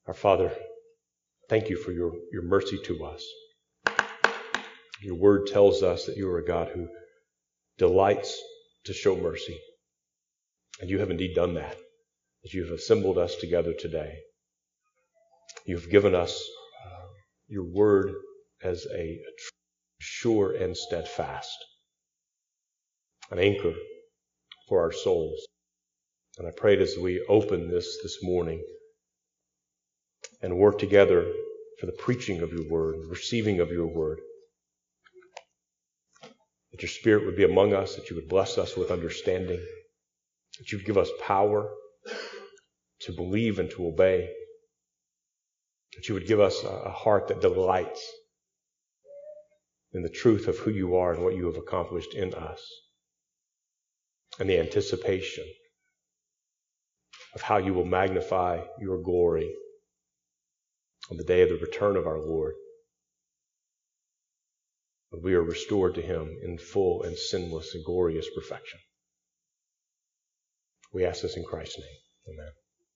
Our Father, thank you for your mercy to us. Your word tells us that you are a God who delights to show mercy. And you have indeed done that, as you have assembled us together today. You've given us your word as a sure and steadfast, an anchor for our souls. And I pray as we open this morning and work together for the preaching of your word, the receiving of your word, that your Spirit would be among us, that you would bless us with understanding, that you would give us power to believe and to obey, that you would give us a heart that delights in the truth of who you are and what you have accomplished in us, and the anticipation of how you will magnify your glory on the day of the return of our Lord, when we are restored to him in full and sinless and glorious perfection. We ask this in Christ's name. Amen.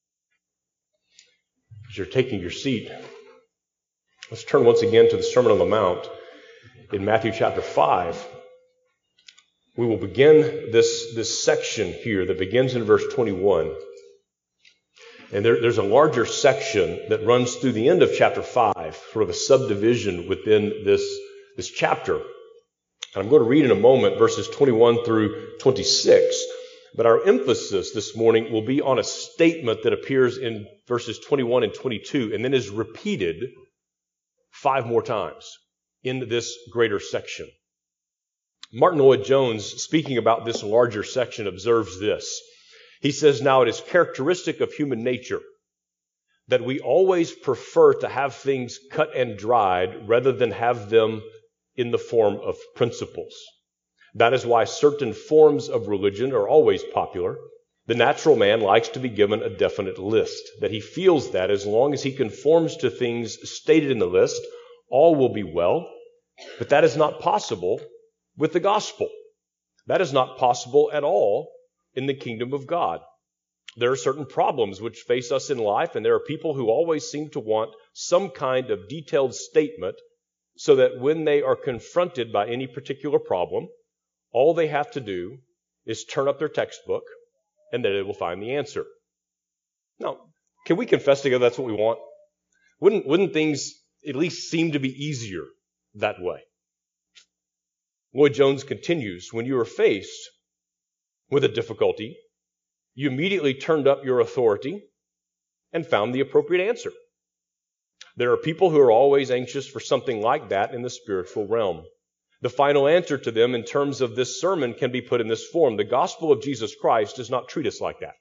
As you're taking your seat, let's turn once again to the Sermon on the Mount in Matthew chapter 5. We will begin this section here that begins in verse 21. And there's a larger section that runs through the end of chapter 5, sort of a subdivision within this chapter. And I'm going to read in a moment verses 21 through 26. But our emphasis this morning will be on a statement that appears in verses 21 and 22 and then is repeated 5 more times in this greater section. Martin Lloyd-Jones, speaking about this larger section, observes this. He says, "Now it is characteristic of human nature that we always prefer to have things cut and dried rather than have them in the form of principles. That is why certain forms of religion are always popular. The natural man likes to be given a definite list, that he feels that as long as he conforms to things stated in the list, all will be well. But that is not possible with the gospel. That is not possible at all in the kingdom of God. There are certain problems which face us in life, and there are people who always seem to want some kind of detailed statement so that when they are confronted by any particular problem, all they have to do is turn up their textbook and then they will find the answer." Now, can we confess together that's what we want? Wouldn't things at least seem to be easier that way? Lloyd-Jones continues, "When you are faced with a difficulty, you immediately turned up your authority and found the appropriate answer. There are people who are always anxious for something like that in the spiritual realm. The final answer to them in terms of this sermon can be put in this form. The gospel of Jesus Christ does not treat us like that.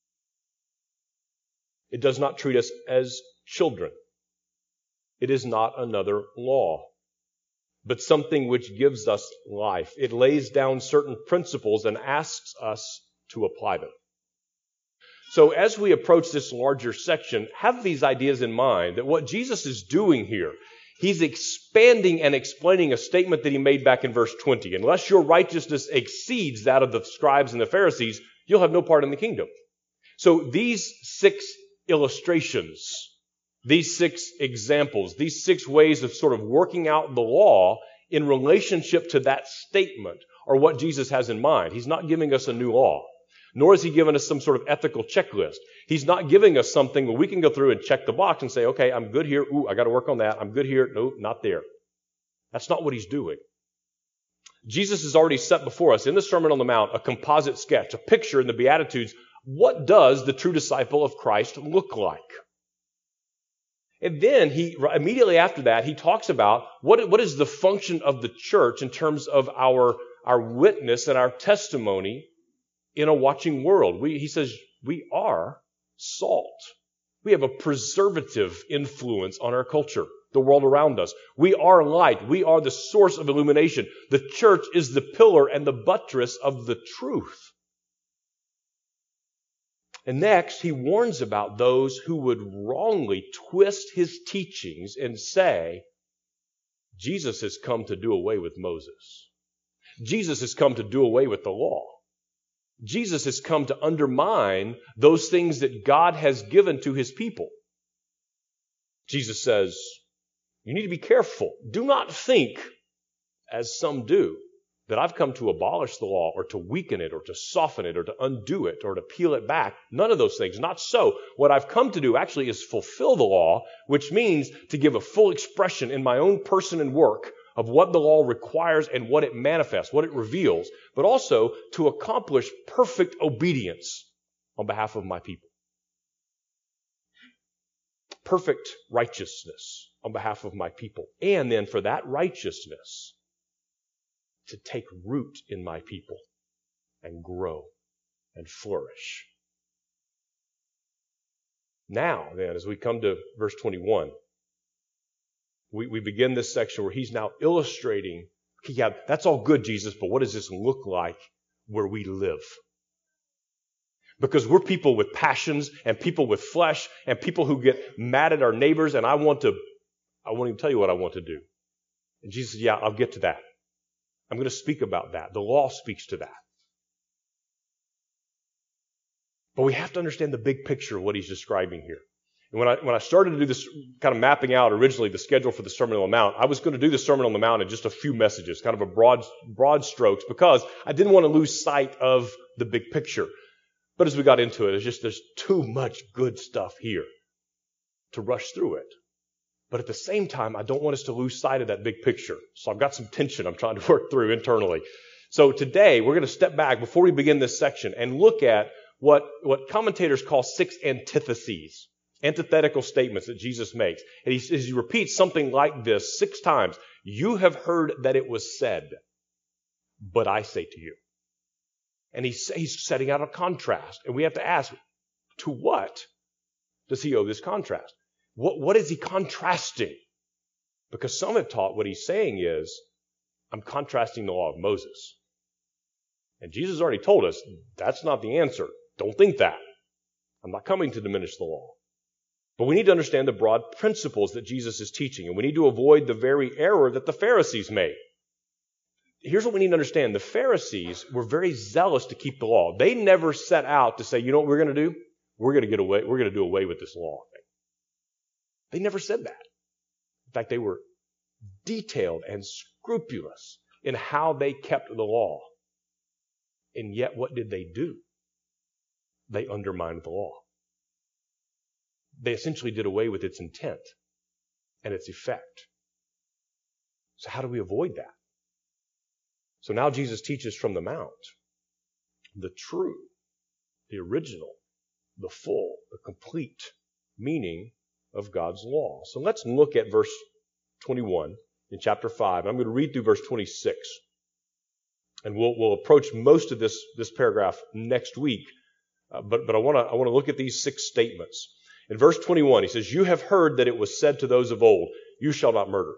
It does not treat us as children. It is not another law, but something which gives us life. It lays down certain principles and asks us to apply them." So as we approach this larger section, have these ideas in mind that what Jesus is doing here, he's expanding and explaining a statement that he made back in verse 20. Unless your righteousness exceeds that of the scribes and the Pharisees, you'll have no part in the kingdom. So these 6 illustrations, these 6 examples, these 6 ways of sort of working out the law in relationship to that statement are what Jesus has in mind. He's not giving us a new law, nor is he giving us some sort of ethical checklist. He's not giving us something where we can go through and check the box and say, okay, I'm good here. Ooh, I got to work on that. I'm good here. No, not there. That's not what he's doing. Jesus has already set before us in the Sermon on the Mount a composite sketch, a picture in the Beatitudes. What does the true disciple of Christ look like? And then he immediately after that, he talks about what is the function of the church in terms of our witness and our testimony in a watching world. He says we are salt. We have a preservative influence on our culture, the world around us. We are light. We are the source of illumination. The church is the pillar and the buttress of the truth. And next, he warns about those who would wrongly twist his teachings and say, Jesus has come to do away with Moses. Jesus has come to do away with the law. Jesus has come to undermine those things that God has given to his people. Jesus says, you need to be careful. Do not think, as some do, that I've come to abolish the law or to weaken it or to soften it or to undo it or to peel it back. None of those things. Not so. What I've come to do actually is fulfill the law, which means to give a full expression in my own person and work of what the law requires and what it manifests, what it reveals, but also to accomplish perfect obedience on behalf of my people. Perfect righteousness on behalf of my people. And then for that righteousness to take root in my people and grow and flourish. Now, then, as we come to verse 21, we begin this section where he's now illustrating, okay, yeah, that's all good, Jesus, but what does this look like where we live? Because we're people with passions and people with flesh and people who get mad at our neighbors, and I won't even tell you what I want to do. And Jesus said, yeah, I'll get to that. I'm going to speak about that. The law speaks to that. But we have to understand the big picture of what he's describing here. And when I started to do this kind of mapping out originally the schedule for the Sermon on the Mount, I was going to do the Sermon on the Mount in just a few messages, kind of a broad strokes, because I didn't want to lose sight of the big picture. But as we got into it, there's too much good stuff here to rush through it. But at the same time, I don't want us to lose sight of that big picture. So I've got some tension I'm trying to work through internally. So today, we're going to step back before we begin this section and look at what commentators call 6 antitheses, antithetical statements that Jesus makes. And he repeats something like this 6 times. You have heard that it was said, but I say to you. And he's setting out a contrast. And we have to ask, to what does he owe this contrast? What is he contrasting? Because some have taught what he's saying is, I'm contrasting the law of Moses. And Jesus already told us, that's not the answer. Don't think that. I'm not coming to diminish the law. But we need to understand the broad principles that Jesus is teaching. And we need to avoid the very error that the Pharisees made. Here's what we need to understand. The Pharisees were very zealous to keep the law. They never set out to say, you know what we're going to do? We're going to do away with this law thing. They never said that. In fact, they were detailed and scrupulous in how they kept the law. And yet, what did they do? They undermined the law. They essentially did away with its intent and its effect. So how do we avoid that? So now Jesus teaches from the Mount the true, the original, the full, the complete meaning of God's law. So let's look at verse 21 in chapter 5. I'm going to read through verse 26. And we'll approach most of this paragraph next week. But I want to look at these 6 statements. In verse 21, he says, you have heard that it was said to those of old, you shall not murder.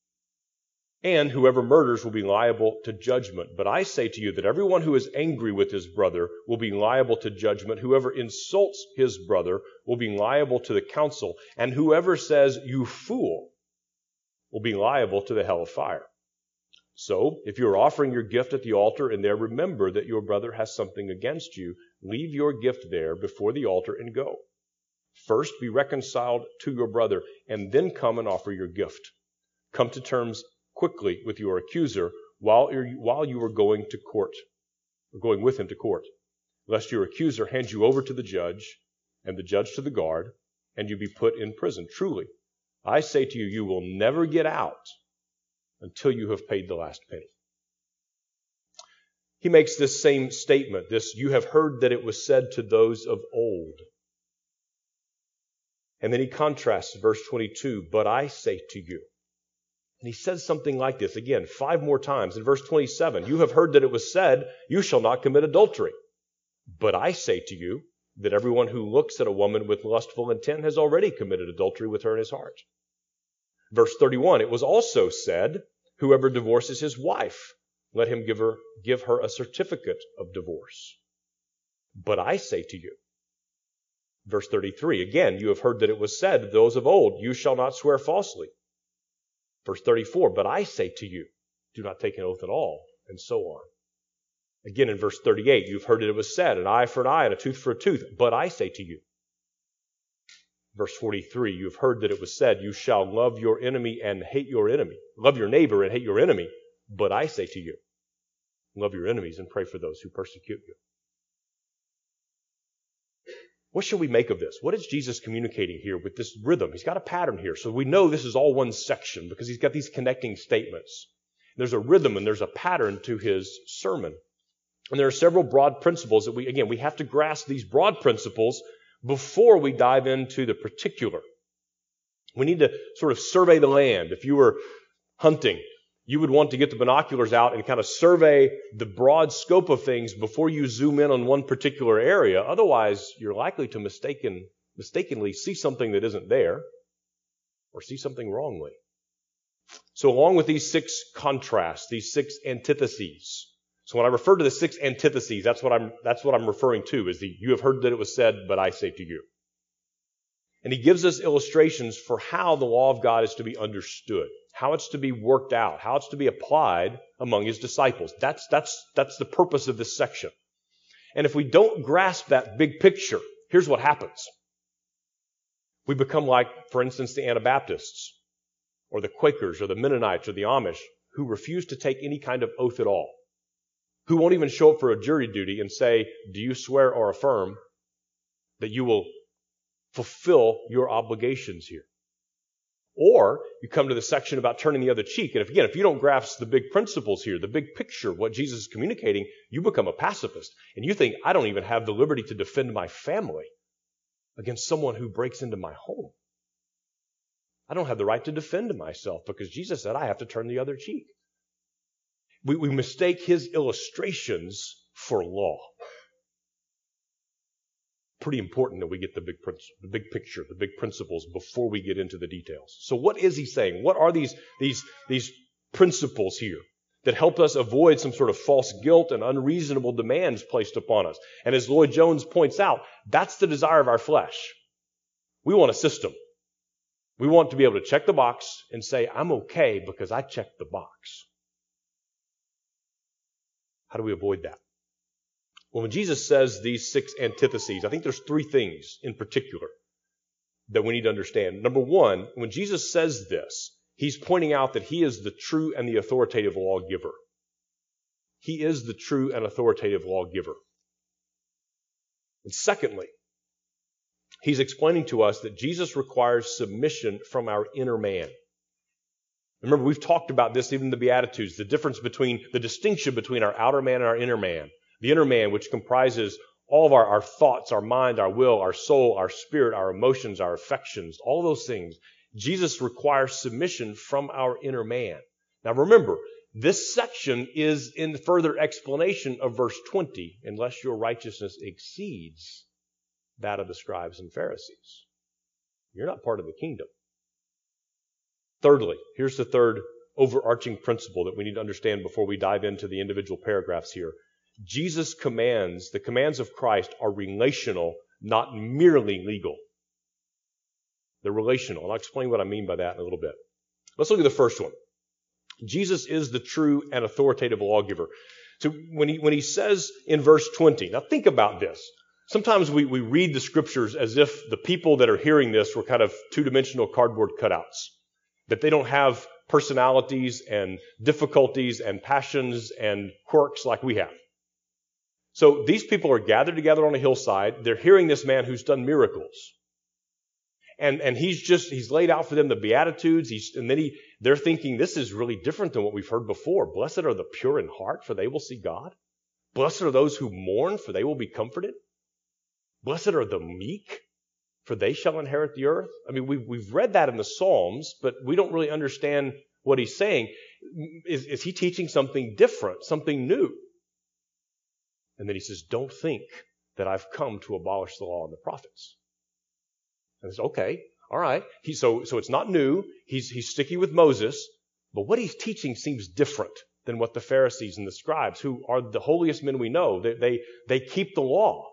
And whoever murders will be liable to judgment. But I say to you that everyone who is angry with his brother will be liable to judgment. Whoever insults his brother will be liable to the council. And whoever says, you fool, will be liable to the hell of fire. So, if you are offering your gift at the altar and there remember that your brother has something against you, leave your gift there before the altar and go. First be reconciled to your brother and then come and offer your gift. Come to terms quickly with your accuser while you are going to court, or going with him to court, lest your accuser hand you over to the judge and the judge to the guard, and you be put in prison. Truly, I say to you, you will never get out until you have paid the last penny. He makes this same statement, you have heard that it was said to those of old. And then he contrasts verse 22, but I say to you. And he says something like this, again, 5 more times. In verse 27, you have heard that it was said, you shall not commit adultery. But I say to you that everyone who looks at a woman with lustful intent has already committed adultery with her in his heart. Verse 31, it was also said, whoever divorces his wife, let him give her a certificate of divorce. But I say to you, verse 33, again, you have heard that it was said to those of old, you shall not swear falsely. Verse 34, but I say to you, do not take an oath at all, and so on. Again, in verse 38, you've heard that it was said, an eye for an eye and a tooth for a tooth. But I say to you, Verse 43, you have heard that it was said, you shall love your enemy and hate your enemy. Love your neighbor and hate your enemy. But I say to you, love your enemies and pray for those who persecute you. What should we make of this? What is Jesus communicating here with this rhythm? He's got a pattern here. So we know this is all one section because he's got these connecting statements. There's a rhythm and there's a pattern to his sermon. And there are several broad principles that we have to grasp these broad principles before we dive into the particular. We need to sort of survey the land. If you were hunting, you would want to get the binoculars out and kind of survey the broad scope of things before you zoom in on one particular area. Otherwise, you're likely to mistakenly see something that isn't there or see something wrongly. So along with these 6 contrasts, these 6 antitheses. So when I refer to the 6 antitheses, that's what I'm referring to, is you have heard that it was said, but I say to you. And he gives us illustrations for how the law of God is to be understood, how it's to be worked out, how it's to be applied among his disciples. That's the purpose of this section. And if we don't grasp that big picture, here's what happens. We become like, for instance, the Anabaptists, or the Quakers, or the Mennonites, or the Amish, who refuse to take any kind of oath at all, who won't even show up for a jury duty and say, do you swear or affirm that you will fulfill your obligations here? Or you come to the section about turning the other cheek, and if you don't grasp the big principles here, the big picture, what Jesus is communicating, you become a pacifist, and you think, I don't even have the liberty to defend my family against someone who breaks into my home. I don't have the right to defend myself because Jesus said I have to turn the other cheek. We mistake his illustrations for law. Pretty important that we get the big picture, the big principles before we get into the details. So what is he saying? What are these principles here that help us avoid some sort of false guilt and unreasonable demands placed upon us? And as Lloyd Jones points out, that's the desire of our flesh. We want a system. We want to be able to check the box and say, I'm okay because I checked the box. How do we avoid that? Well, when Jesus says these 6 antitheses, I think there's 3 things in particular that we need to understand. Number 1, when Jesus says this, he's pointing out that he is the true and the authoritative lawgiver. He is the true and authoritative lawgiver. And secondly, he's explaining to us that Jesus requires submission from our inner man. Remember, we've talked about this even in the Beatitudes, the distinction between our outer man and our inner man. The inner man, which comprises all of our thoughts, our mind, our will, our soul, our spirit, our emotions, our affections, all those things. Jesus requires submission from our inner man. Now remember, this section is in further explanation of verse 20, unless your righteousness exceeds that of the scribes and Pharisees. You're not part of the kingdom. Thirdly, here's the third overarching principle that we need to understand before we dive into the individual paragraphs here. Jesus' commands, the commands of Christ, are relational, not merely legal. They're relational, and I'll explain what I mean by that in a little bit. Let's look at the first one. Jesus is the true and authoritative lawgiver. So when he says in verse 20, now think about this. Sometimes we read the scriptures as if the people that are hearing this were kind of two-dimensional cardboard cutouts, that they don't have personalities and difficulties and passions and quirks like we have. So these people are gathered together on a hillside. They're hearing this man who's done miracles. And he's laid out for them the Beatitudes. They're thinking, this is really different than what we've heard before. Blessed are the pure in heart, for they will see God. Blessed are those who mourn, for they will be comforted. Blessed are the meek, for they shall inherit the earth. I mean, we've read that in the Psalms, but we don't really understand what he's saying. Is he teaching something different, something new? And then he says, don't think that I've come to abolish the law and the prophets. And it's okay, all right. So it's not new. He's sticky with Moses, but what he's teaching seems different than what the Pharisees and the scribes, who are the holiest men we know, they keep the law.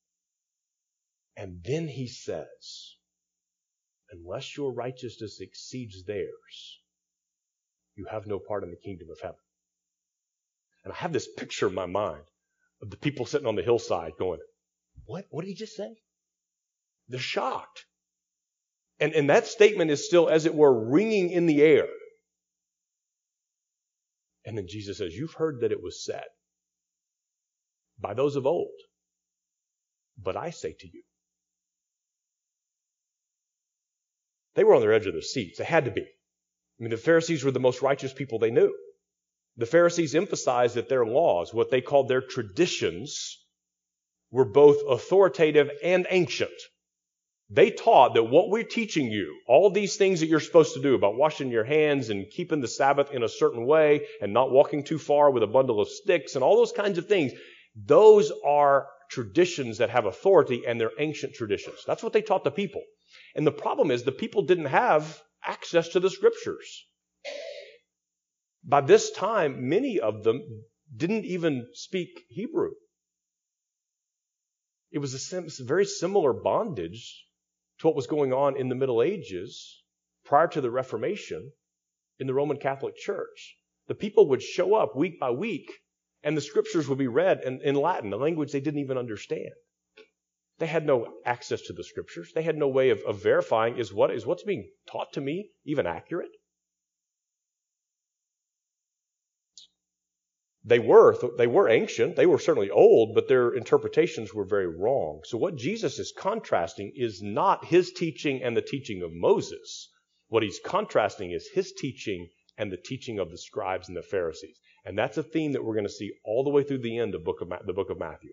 And then he says, unless your righteousness exceeds theirs, you have no part in the kingdom of heaven. And I have this picture in my mind of the people sitting on the hillside going, what did he just say? They're shocked. And that statement is still, as it were, ringing in the air. And then Jesus says, you've heard that it was said by those of old, but I say to you. They were on their edge of their seats. They had to be. I mean, the Pharisees were the most righteous people they knew. The Pharisees emphasized that their laws, what they called their traditions, were both authoritative and ancient. They taught that what we're teaching you, all these things that you're supposed to do about washing your hands and keeping the Sabbath in a certain way and not walking too far with a bundle of sticks and all those kinds of things, those are traditions that have authority and they're ancient traditions. That's what they taught the people. And the problem is the people didn't have access to the scriptures. By this time, many of them didn't even speak Hebrew. It was a very similar bondage to what was going on in the Middle Ages prior to the Reformation in the Roman Catholic Church. The people would show up week by week and the scriptures would be read in Latin, a language they didn't even understand. They had no access to the scriptures. They had no way of verifying is what's being taught to me even accurate? They were ancient. They were certainly old, but their interpretations were very wrong. So what Jesus is contrasting is not his teaching and the teaching of Moses. What he's contrasting is his teaching and the teaching of the scribes and the Pharisees. And that's a theme that we're going to see all the way through the end of the book of Matthew.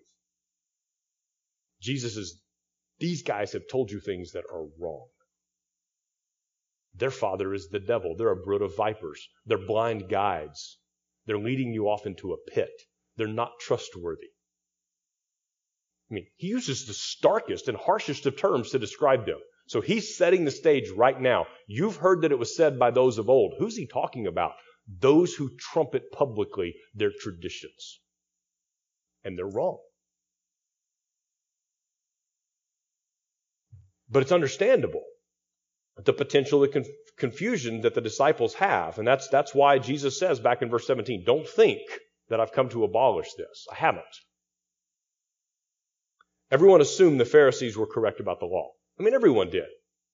These guys have told you things that are wrong. Their father is the devil. They're a brood of vipers. They're blind guides. They're leading you off into a pit. They're not trustworthy. I mean, he uses the starkest and harshest of terms to describe them. So he's setting the stage right now. You've heard that it was said by those of old. Who's he talking about? Those who trumpet publicly their traditions. And they're wrong. But it's understandable, the potential confusion that the disciples have. And that's why Jesus says back in verse 17, don't think that I've come to abolish this. I haven't. Everyone assumed the Pharisees were correct about the law. I mean, everyone did.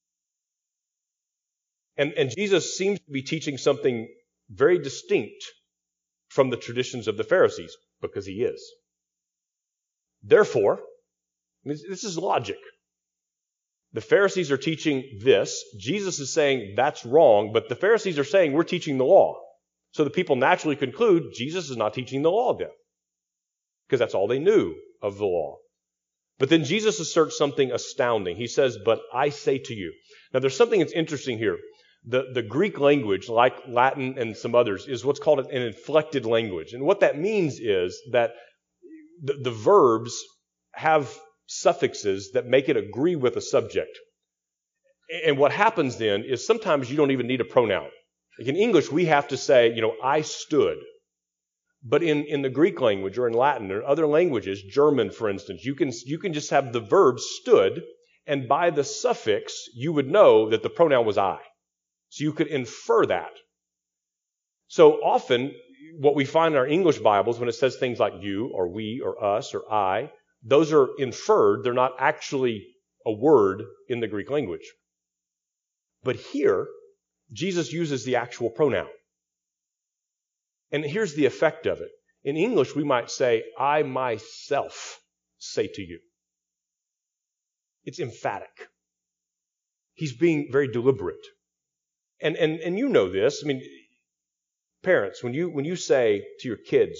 And Jesus seems to be teaching something very distinct from the traditions of the Pharisees, because he is. Therefore, this is logic. The Pharisees are teaching this. Jesus is saying that's wrong, but the Pharisees are saying we're teaching the law. So the people naturally conclude Jesus is not teaching the law then, because that's all they knew of the law. But then Jesus asserts something astounding. He says, but I say to you. Now there's something that's interesting here. The Greek language, like Latin and some others, is what's called an inflected language. And what that means is that the verbs have suffixes that make it agree with a subject. And what happens then is sometimes you don't even need a pronoun. Like in English, we have to say, I stood. But in the Greek language or in Latin or other languages, German, for instance, you can just have the verb stood, and by the suffix, you would know that the pronoun was I. So you could infer that. So often, what we find in our English Bibles, when it says things like you or we or us or I, those are inferred. They're not actually a word in the Greek language. But here, Jesus uses the actual pronoun. And here's the effect of it. In English, we might say, I myself say to you. It's emphatic. He's being very deliberate. And you know this. I mean, parents, when you say to your kids,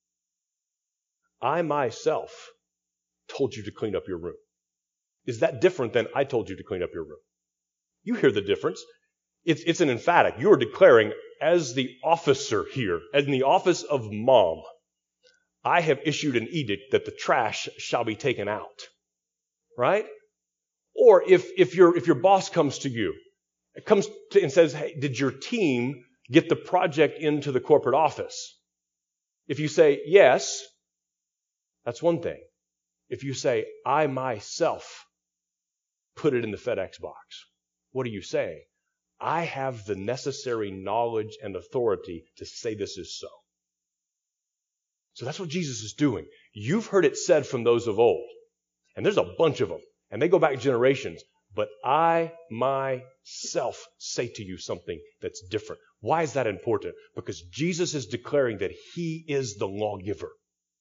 I myself told you to clean up your room. Is that different than I told you to clean up your room? You hear the difference. It's an emphatic. You are declaring, as the officer here, as in the office of mom, I have issued an edict that the trash shall be taken out. Right? Or if your boss comes to you, and says, hey, did your team get the project into the corporate office? If you say yes, that's one thing. If you say, I myself put it in the FedEx box, what are you saying? I have the necessary knowledge and authority to say this is so. So that's what Jesus is doing. You've heard it said from those of old, and there's a bunch of them, and they go back generations. But I myself say to you something that's different. Why is that important? Because Jesus is declaring that he is the lawgiver.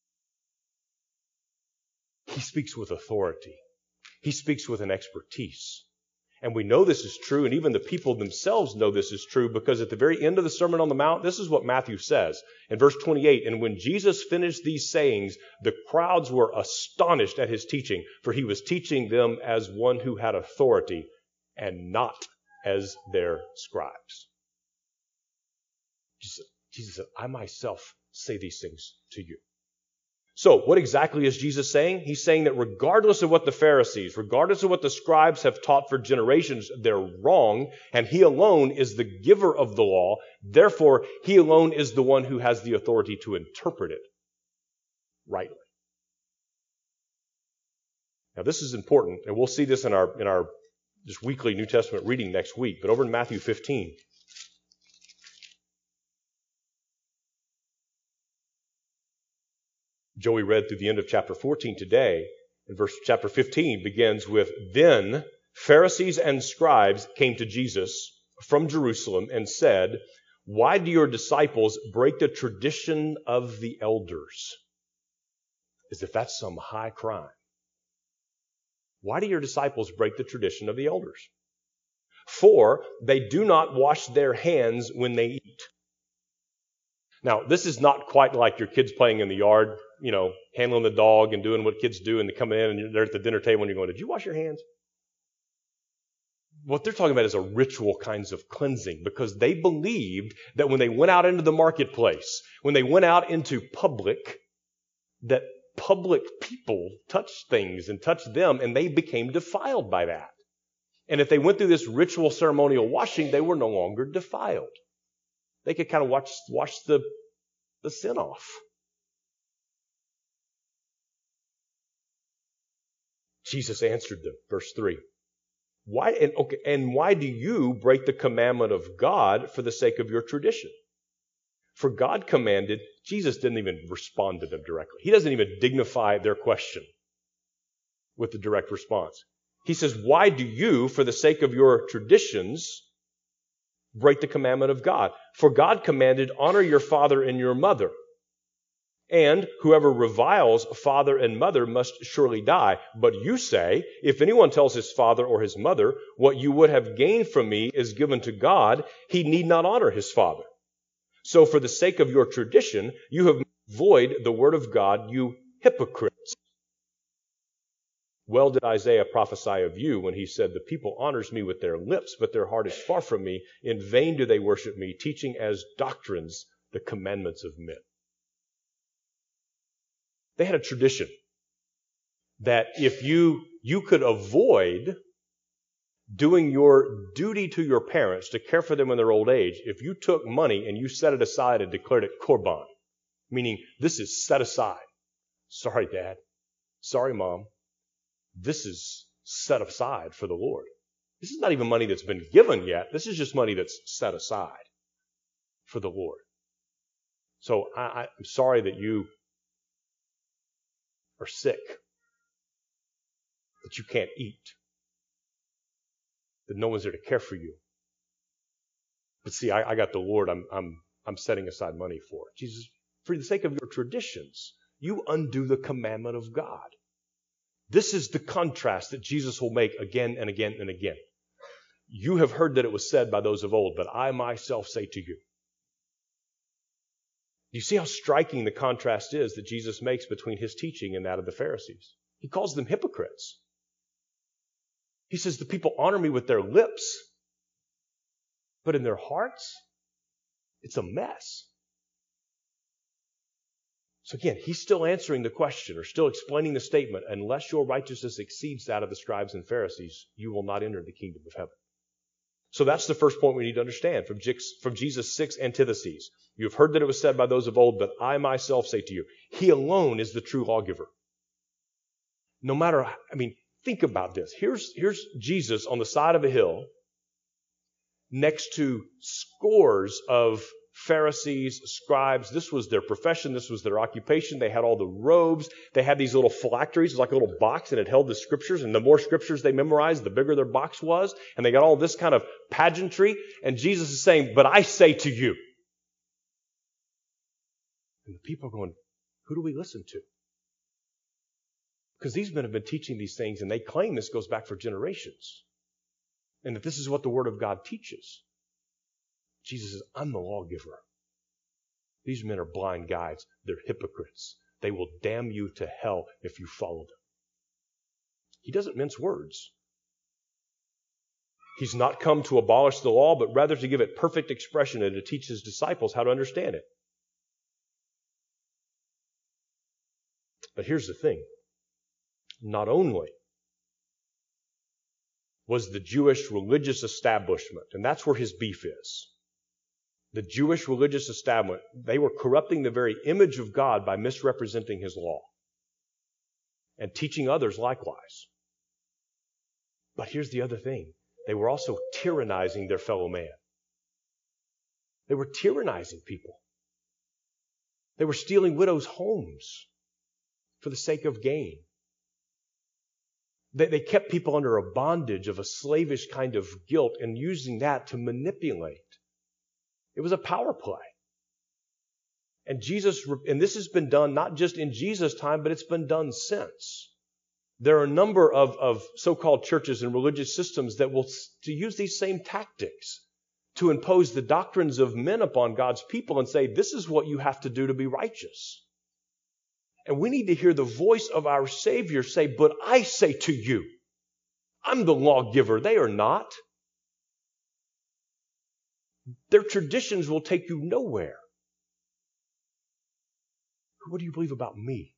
He speaks with authority. He speaks with an expertise. And we know this is true, and even the people themselves know this is true, because at the very end of the Sermon on the Mount, this is what Matthew says. In verse 28, and when Jesus finished these sayings, the crowds were astonished at his teaching, for he was teaching them as one who had authority, and not as their scribes. Jesus said, I myself say these things to you. So, what exactly is Jesus saying? He's saying that regardless of what the Pharisees, regardless of what the scribes have taught for generations, they're wrong, and he alone is the giver of the law. Therefore, he alone is the one who has the authority to interpret it rightly. Now, this is important, and we'll see this in our just weekly New Testament reading next week. But over in Matthew 15, Joey read through the end of chapter 14 today, and chapter 15 begins with, Then Pharisees and scribes came to Jesus from Jerusalem and said, Why do your disciples break the tradition of the elders? As if that's some high crime. Why do your disciples break the tradition of the elders? For they do not wash their hands when they eat. Now, this is not quite like your kids playing in the yard, handling the dog and doing what kids do, and they come in and they're at the dinner table and you're going, did you wash your hands? What they're talking about is a ritual kinds of cleansing, because they believed that when they went out into the marketplace, when they went out into public, that public people touched things and touched them, and they became defiled by that. And if they went through this ritual ceremonial washing, they were no longer defiled. They could kind of wash the sin off. Jesus answered them, verse 3. Why do you break the commandment of God for the sake of your tradition? For God commanded, Jesus didn't even respond to them directly. He doesn't even dignify their question with the direct response. He says, why do you, for the sake of your traditions, break the commandment of God? For God commanded, honor your father and your mother. And whoever reviles father and mother must surely die. But you say, if anyone tells his father or his mother, what you would have gained from me is given to God, he need not honor his father. So for the sake of your tradition, you have void the word of God, you hypocrites. Well did Isaiah prophesy of you when he said, the people honors me with their lips, but their heart is far from me. In vain do they worship me, teaching as doctrines the commandments of men. They had a tradition that if you could avoid doing your duty to your parents to care for them in their old age, if you took money and you set it aside and declared it korban, meaning this is set aside. Sorry, Dad. Sorry, Mom. This is set aside for the Lord. This is not even money that's been given yet. This is just money that's set aside for the Lord. So I'm sorry that you are sick, that you can't eat, that no one's there to care for you. But see, I got the Lord I'm setting aside money for. Jesus, for the sake of your traditions, you undo the commandment of God. This is the contrast that Jesus will make again and again and again. You have heard that it was said by those of old, but I myself say to you. Do you see how striking the contrast is that Jesus makes between his teaching and that of the Pharisees? He calls them hypocrites. He says, the people honor me with their lips, but in their hearts, it's a mess. So again, he's still answering the question or still explaining the statement, unless your righteousness exceeds that of the scribes and Pharisees, you will not enter the kingdom of heaven. So that's the first point we need to understand from Jesus' 6 antitheses. You have heard that it was said by those of old, but I myself say to you, he alone is the true lawgiver. No matter, think about this. Here's Jesus on the side of a hill next to scores of Pharisees, scribes. This was their profession. This was their occupation. They had all the robes. They had these little phylacteries, like a little box, and it held the scriptures. And the more scriptures they memorized, the bigger their box was. And they got all this kind of pageantry. And Jesus is saying, but I say to you. And the people are going, who do we listen to? Because these men have been teaching these things, and they claim this goes back for generations. And that this is what the Word of God teaches. Jesus says, I'm the lawgiver. These men are blind guides. They're hypocrites. They will damn you to hell if you follow them. He doesn't mince words. He's not come to abolish the law, but rather to give it perfect expression and to teach his disciples how to understand it. But here's the thing. Not only was the Jewish religious establishment, and that's where his beef is. The Jewish religious establishment, they were corrupting the very image of God by misrepresenting his law and teaching others likewise. But here's the other thing. They were also tyrannizing their fellow man. They were tyrannizing people. They were stealing widows' homes for the sake of gain. They kept people under a bondage of a slavish kind of guilt and using that to manipulate. It was a power play. And this has been done not just in Jesus' time, but it's been done since. There are a number of so-called churches and religious systems that will to use these same tactics to impose the doctrines of men upon God's people and say, this is what you have to do to be righteous. And we need to hear the voice of our Savior say, but I say to you, I'm the lawgiver. They are not. Their traditions will take you nowhere. What do you believe about me?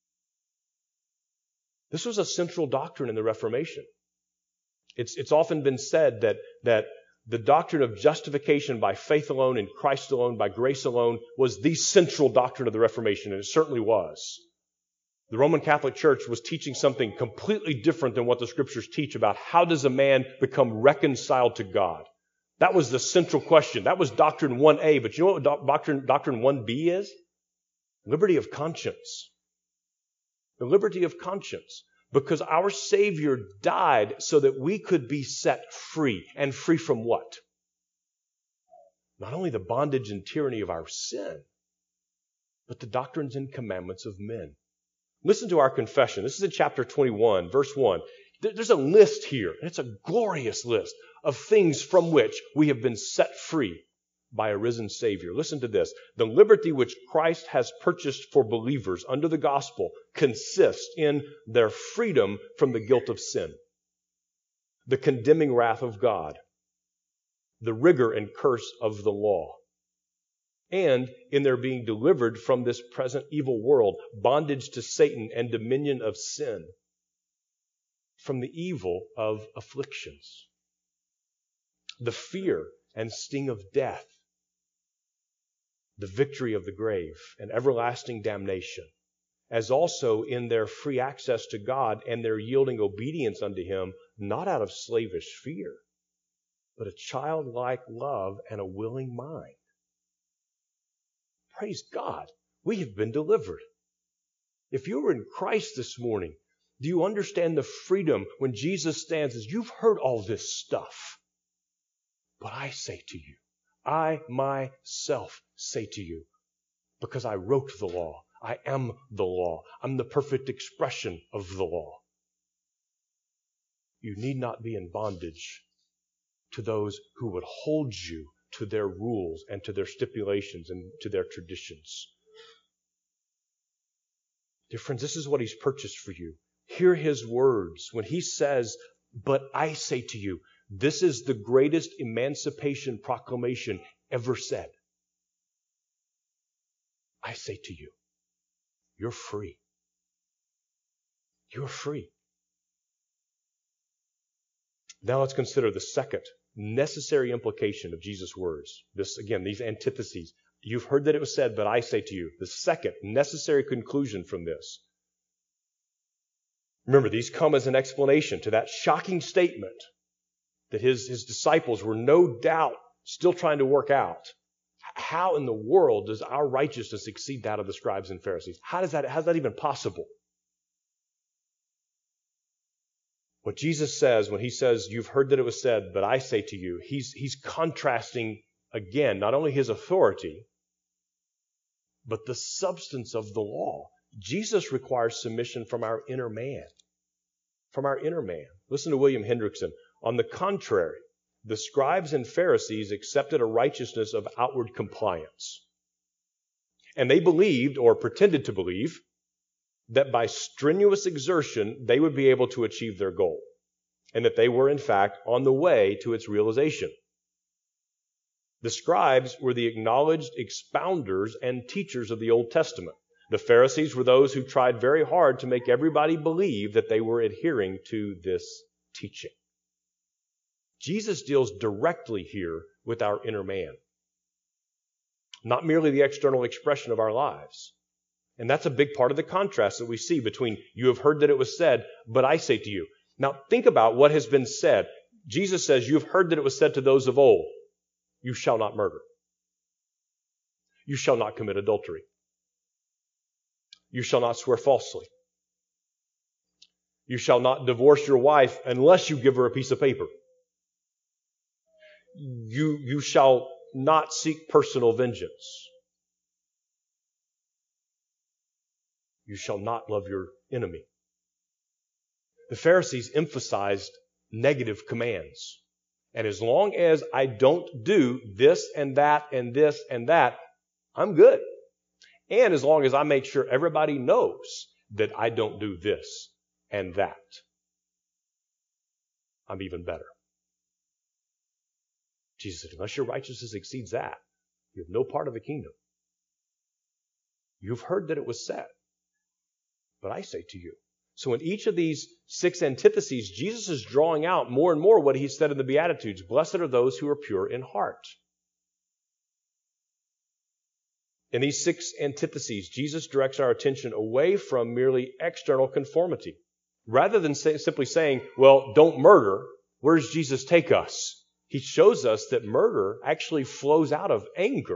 This was a central doctrine in the Reformation. It's often been said that the doctrine of justification by faith alone, in Christ alone, by grace alone, was the central doctrine of the Reformation, and it certainly was. The Roman Catholic Church was teaching something completely different than what the Scriptures teach about how does a man become reconciled to God. That was the central question. That was Doctrine 1A, but you know what Doctrine 1B is? Liberty of conscience. The liberty of conscience. Because our Savior died so that we could be set free. And free from what? Not only the bondage and tyranny of our sin, but the doctrines and commandments of men. Listen to our confession. This is in chapter 21, verse 1. There's a list here, and it's a glorious list of things from which we have been set free by a risen Savior. Listen to this. The liberty which Christ has purchased for believers under the gospel consists in their freedom from the guilt of sin, the condemning wrath of God, the rigor and curse of the law, and in their being delivered from this present evil world, bondage to Satan and dominion of sin, from the evil of afflictions, the fear and sting of death, the victory of the grave, and everlasting damnation, as also in their free access to God and their yielding obedience unto Him, not out of slavish fear, but a childlike love and a willing mind. Praise God, we have been delivered. If you were in Christ this morning, do you understand the freedom when Jesus stands as you've heard all this stuff? But I say to you, I myself say to you, because I wrote the law, I am the law, I'm the perfect expression of the law. You need not be in bondage to those who would hold you to their rules and to their stipulations and to their traditions. Dear friends, this is what He's purchased for you. Hear His words when He says, but I say to you, this is the greatest emancipation proclamation ever said. I say to you, you're free. You're free. Now let's consider the second necessary implication of Jesus' words. These antitheses. You've heard that it was said, but I say to you. The second necessary conclusion from this. Remember, these come as an explanation to that shocking statement that his disciples were no doubt still trying to work out. how in the world does our righteousness exceed that of the scribes and Pharisees? How's that even possible? What Jesus says when he says, you've heard that it was said, but I say to you, he's contrasting again, not only his authority, but the substance of the law. Jesus requires submission from our inner man. From our inner man. Listen to William Hendrickson. On the contrary, the scribes and Pharisees accepted a righteousness of outward compliance. And they believed, or pretended to believe, that by strenuous exertion, they would be able to achieve their goal. And that they were, in fact, on the way to its realization. The scribes were the acknowledged expounders and teachers of the Old Testament. The Pharisees were those who tried very hard to make everybody believe that they were adhering to this teaching. Jesus deals directly here with our inner man, not merely the external expression of our lives. And that's a big part of the contrast that we see between you have heard that it was said, but I say to you. Now think about what has been said. Jesus says, you have heard that it was said to those of old, you shall not murder. You shall not commit adultery. You shall not swear falsely. You shall not divorce your wife unless you give her a piece of paper. You shall not seek personal vengeance. You shall not love your enemy. The Pharisees emphasized negative commands. And as long as I don't do this and that and this and that, I'm good. And as long as I make sure everybody knows that I don't do this and that, I'm even better. Jesus said, unless your righteousness exceeds that, you have no part of the kingdom. You've heard that it was said, but I say to you. So in each of these 6 antitheses, Jesus is drawing out more and more what he said in the Beatitudes. Blessed are those who are pure in heart. In these 6 antitheses, Jesus directs our attention away from merely external conformity. Rather than simply saying, well, don't murder, where does Jesus take us? He shows us that murder actually flows out of anger.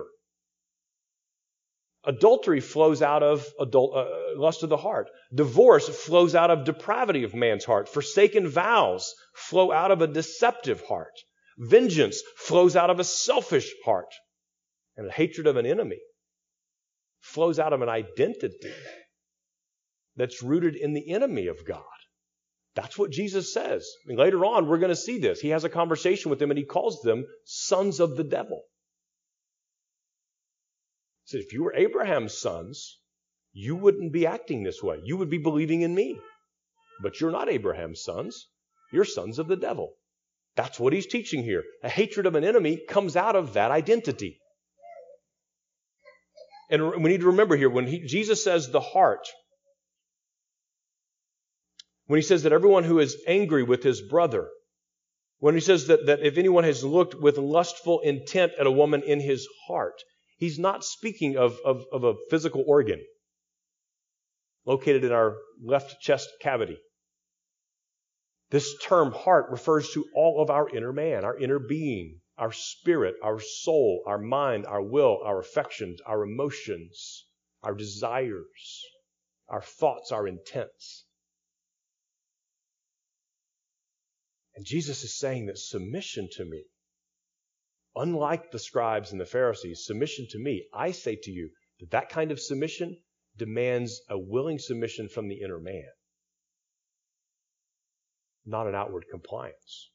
Adultery flows out of lust of the heart. Divorce flows out of depravity of man's heart. Forsaken vows flow out of a deceptive heart. Vengeance flows out of a selfish heart. And the hatred of an enemy flows out of an identity that's rooted in the enemy of God. That's what Jesus says. And later on, we're going to see this. He has a conversation with them and he calls them sons of the devil. He said, if you were Abraham's sons, you wouldn't be acting this way. You would be believing in me. But you're not Abraham's sons. You're sons of the devil. That's what he's teaching here. A hatred of an enemy comes out of that identity. And we need to remember here, when Jesus says the heart, when he says that everyone who is angry with his brother, when he says that if anyone has looked with lustful intent at a woman in his heart, he's not speaking of a physical organ located in our left chest cavity. This term heart refers to all of our inner man, our inner being, our spirit, our soul, our mind, our will, our affections, our emotions, our desires, our thoughts, our intents. And Jesus is saying that submission to me, unlike the scribes and the Pharisees, submission to me, I say to you that that kind of submission demands a willing submission from the inner man, not an outward compliance.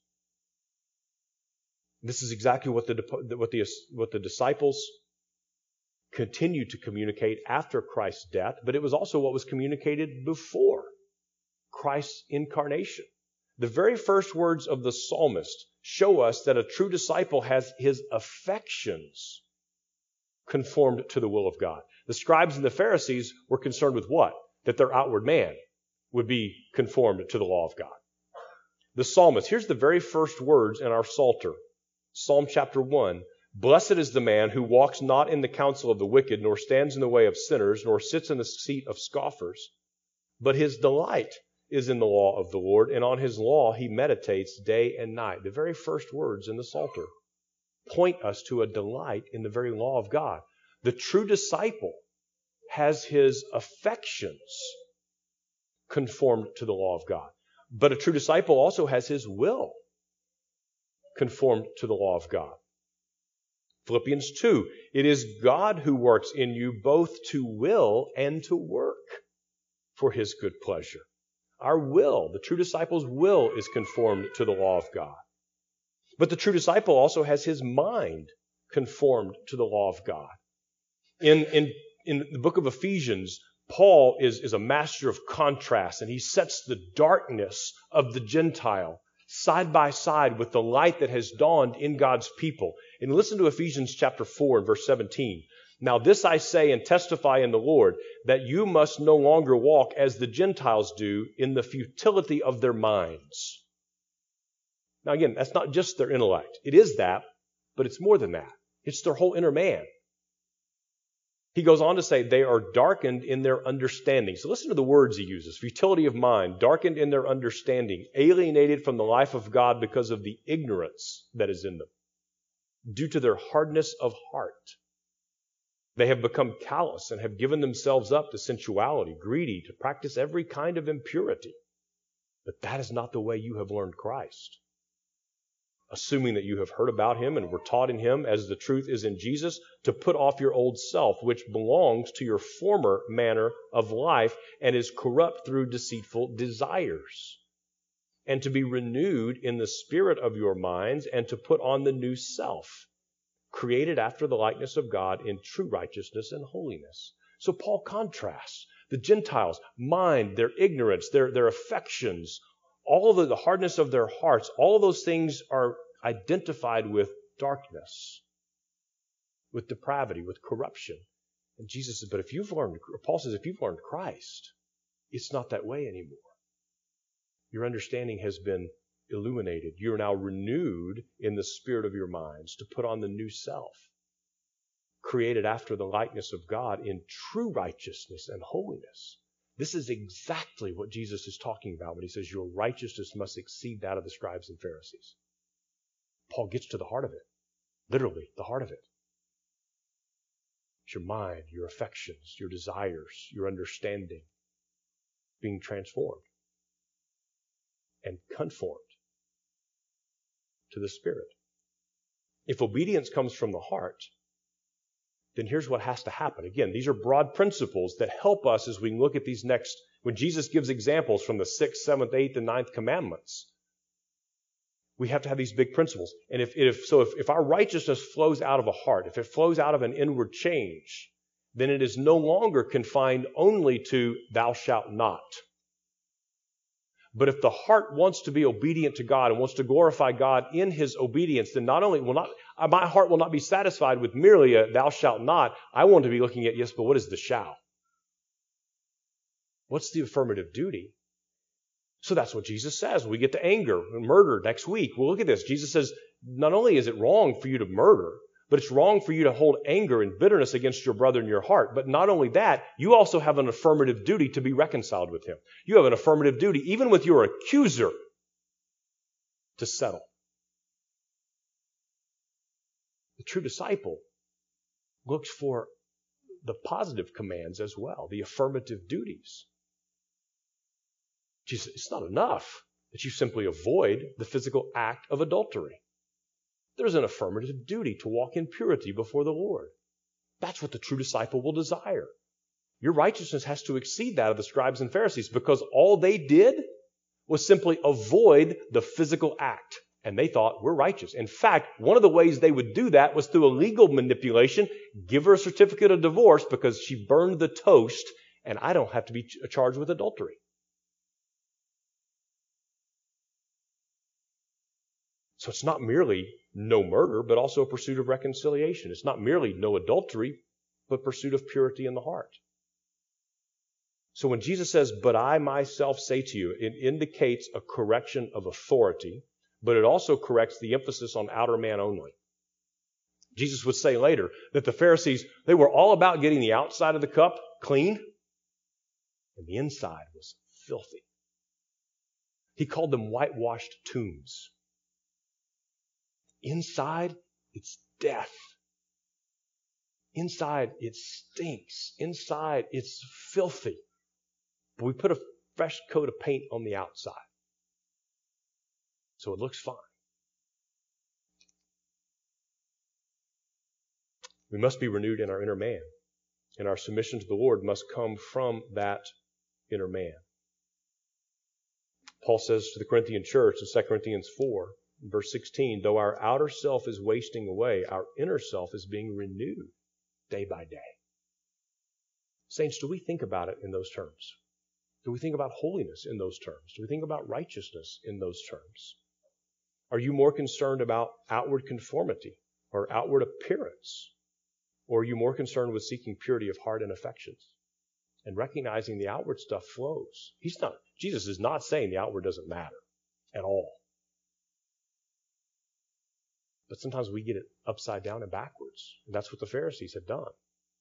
This is exactly what the disciples continued to communicate after Christ's death, but it was also what was communicated before Christ's incarnation. The very first words of the psalmist show us that a true disciple has his affections conformed to the will of God. The scribes and the Pharisees were concerned with what? That their outward man would be conformed to the law of God. The psalmist, here's the very first words in our Psalter. Psalm chapter 1. Blessed is the man who walks not in the counsel of the wicked, nor stands in the way of sinners, nor sits in the seat of scoffers. But his delight is in the law of the Lord, and on his law he meditates day and night. The very first words in the Psalter. point us to a delight in the very law of God. The true disciple has his affections conformed to the law of God. But a true disciple also has his will conformed to the law of God. Philippians 2, it is God who works in you both to will and to work for his good pleasure. Our will, the true disciple's will, is conformed to the law of God. But the true disciple also has his mind conformed to the law of God. In the book of Ephesians, Paul is a master of contrast, and he sets the darkness of the Gentile side by side with the light that has dawned in God's people. And listen to Ephesians chapter 4 and verse 17. Now this I say and testify in the Lord, that you must no longer walk as the Gentiles do in the futility of their minds. Now again, that's not just their intellect. It is that, but it's more than that. It's their whole inner man. He goes on to say they are darkened in their understanding. So listen to the words he uses. Futility of mind, darkened in their understanding, alienated from the life of God because of the ignorance that is in them, due to their hardness of heart. They have become callous and have given themselves up to sensuality, greedy, to practice every kind of impurity. But that is not the way you have learned Christ. Assuming that you have heard about him and were taught in him as the truth is in Jesus, to put off your old self, which belongs to your former manner of life and is corrupt through deceitful desires, and to be renewed in the spirit of your minds, and to put on the new self, created after the likeness of God in true righteousness and holiness. So Paul contrasts the Gentiles' mind, their ignorance, their affections, all of the hardness of their hearts, all of those things are identified with darkness, with depravity, with corruption. And Jesus says, but if you've learned, or Paul says, if you've learned Christ, it's not that way anymore. Your understanding has been illuminated. You are now renewed in the spirit of your minds to put on the new self, created after the likeness of God in true righteousness and holiness. This is exactly what Jesus is talking about when he says your righteousness must exceed that of the scribes and Pharisees. Paul gets to the heart of it, literally the heart of it. It's your mind, your affections, your desires, your understanding being transformed and conformed to the Spirit. If obedience comes from the heart, then here's what has to happen. Again, these are broad principles that help us as we look at these next, when Jesus gives examples from the 6th, 7th, 8th, and 9th commandments. We have to have these big principles. And if our righteousness flows out of a heart, if it flows out of an inward change, then it is no longer confined only to thou shalt not. But if the heart wants to be obedient to God and wants to glorify God in his obedience, then not only my heart will not be satisfied with merely a thou shalt not. I want to be looking at, yes, but what is the shall? What's the affirmative duty? So that's what Jesus says. We get to anger and murder next week. Well, look at this. Jesus says, not only is it wrong for you to murder, but it's wrong for you to hold anger and bitterness against your brother in your heart. But not only that, you also have an affirmative duty to be reconciled with him. You have an affirmative duty, even with your accuser, to settle. The true disciple looks for the positive commands as well, the affirmative duties. Jesus, it's not enough that you simply avoid the physical act of adultery. There's an affirmative duty to walk in purity before the Lord. That's what the true disciple will desire. Your righteousness has to exceed that of the scribes and Pharisees because all they did was simply avoid the physical act. And they thought, we're righteous. In fact, one of the ways they would do that was through a legal manipulation. Give her a certificate of divorce because she burned the toast and I don't have to be charged with adultery. So it's not merely no murder, but also a pursuit of reconciliation. It's not merely no adultery, but pursuit of purity in the heart. So when Jesus says, but I myself say to you, it indicates a correction of authority, but it also corrects the emphasis on outer man only. Jesus would say later that the Pharisees, they were all about getting the outside of the cup clean, and the inside was filthy. He called them whitewashed tombs. Inside It's death. Inside, it stinks. Inside, it's filthy. But we put a fresh coat of paint on the outside, so it looks fine. We must be renewed in our inner man, and our submission to the Lord must come from that inner man. Paul says to the Corinthian church in 2 Corinthians 4, verse 16, though our outer self is wasting away, our inner self is being renewed day by day. Saints, do we think about it in those terms? Do we think about holiness in those terms? Do we think about righteousness in those terms? Are you more concerned about outward conformity or outward appearance? Or are you more concerned with seeking purity of heart and affections and recognizing the outward stuff flows? Jesus is not saying the outward doesn't matter at all. But sometimes we get it upside down and backwards. And that's what the Pharisees have done.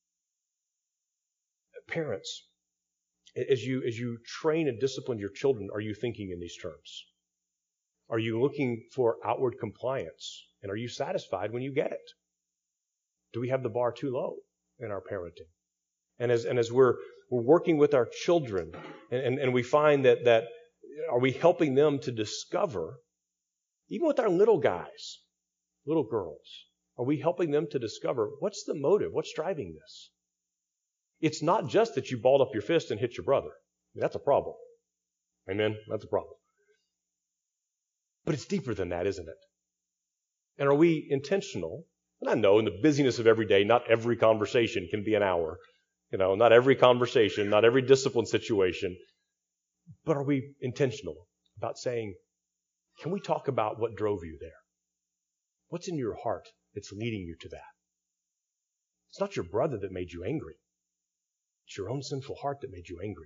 Parents, as you train and discipline your children, are you thinking in these terms? Are you looking for outward compliance? And are you satisfied when you get it? Do we have the bar too low in our parenting? And as we're working with our children, and we find that are we helping them to discover, even with our little guys, little girls, are we helping them to discover what's the motive? What's driving this? It's not just that you balled up your fist and hit your brother. That's a problem. Amen? That's a problem. But it's deeper than that, isn't it? And are we intentional? And I know in the busyness of every day, not every conversation can be an hour. Not every conversation, not every discipline situation. But are we intentional about saying, can we talk about what drove you there? What's in your heart that's leading you to that? It's not your brother that made you angry. It's your own sinful heart that made you angry.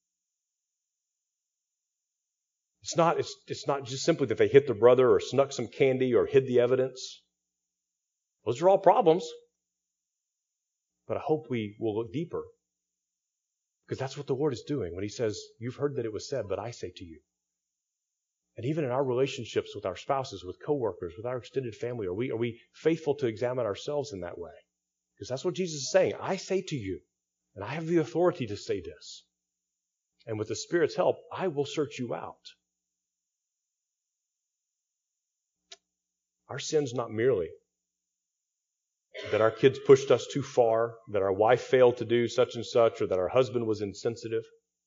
It's not just simply that they hit the brother or snuck some candy or hid the evidence. Those are all problems. But I hope we will look deeper, because that's what the Lord is doing when He says, you've heard that it was said, but I say to you. And even in our relationships with our spouses, with coworkers, with our extended family, are we faithful to examine ourselves in that way? Because that's what Jesus is saying. I say to you, and I have the authority to say this. And with the Spirit's help, I will search you out. Our sin's not merely that our kids pushed us too far, that our wife failed to do such and such, or that our husband was insensitive.